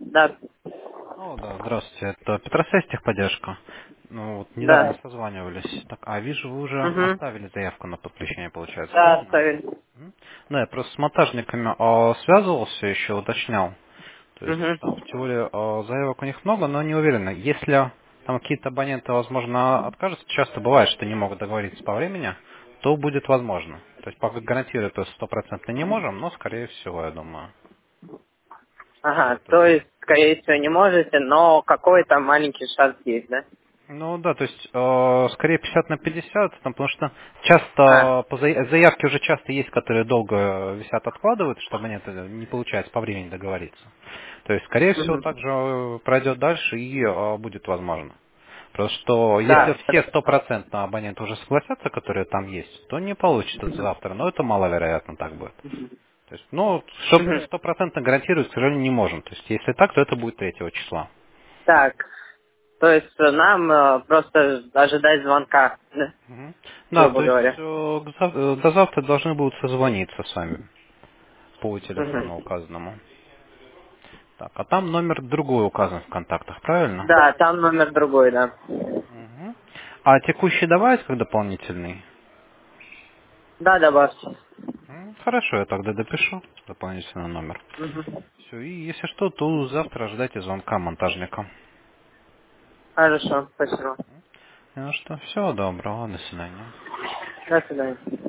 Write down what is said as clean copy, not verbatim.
Да, О, да, здравствуйте. Это Петросвязь техподдержка. Ну, вот недавно да. созванивались. Так, а вижу, вы уже Угу. оставили заявку на подключение, получается, Да, правильно? оставили. Мгм. Да, я просто с монтажниками связывался еще, уточнял. То есть там в Угу. теории заявок у них много, но не уверенно. Если там какие-то абоненты, возможно, откажутся, часто бывает, что не могут договориться по времени, то будет возможно. То есть пока гарантировать то 100% не можем, но скорее всего, я думаю, что Ага, это то будет. есть, скорее всего, не можете, но какой-то маленький шанс есть, да? Ну да, то есть скорее 50/50, там, потому что А, часто заявки уже часто есть, которые долго висят, откладывают, чтобы нет, не получается по времени договориться. То есть, скорее всего, угу. также пройдет дальше и будет возможно. Просто что если Да, все хорошо. стопроцентно абоненты уже согласятся, которые там есть, то не получится завтра. Но это маловероятно так будет. То есть, ну, чтобы Мгм. стопроцентно гарантировать, к сожалению, не можем. То есть, если так, то это будет 3 числа. Так, то есть нам просто ожидать звонка, да, Мгм. Да, грубо то есть говоря. до завтра должны будут созвониться с вами по телефону Угу. указанному. Так, а там номер другой указан в контактах, правильно? Да, там номер другой, да. Мгм. А текущий добавить как дополнительный? Да, добавьте. Хорошо, я тогда допишу дополнительный номер. Угу. Все, и если что, то завтра ожидайте звонка монтажника. Хорошо, спасибо. Ну что, всего доброго, до свидания. До свидания.